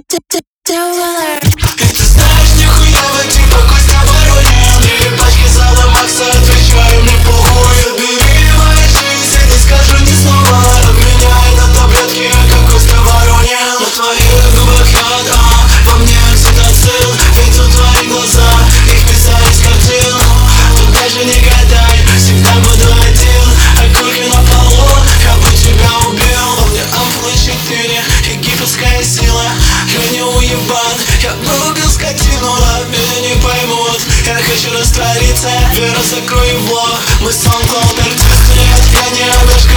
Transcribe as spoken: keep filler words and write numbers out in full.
ты знаешь, нихуево, типа Костя Воронин. Три пачки зала Макса, отвечаю, мне похуй. Забери мою жизнь, я не скажу ни слова. Обменяй на таблетки, как Костя Воронин. На твоих губах яд, а во мне окситоцин. Видел твои глаза, их писали с картин. Тут даже не гадай, всегда буду один. Окурки на полу, я бы тебя убил. У меня ампулы четыре, египетская сила. Я не уебан, я бы убил скотину. А меня не поймут, я хочу раствориться. Вера, закрой его, мы SoundCloud артисты. Нет, я не обижу.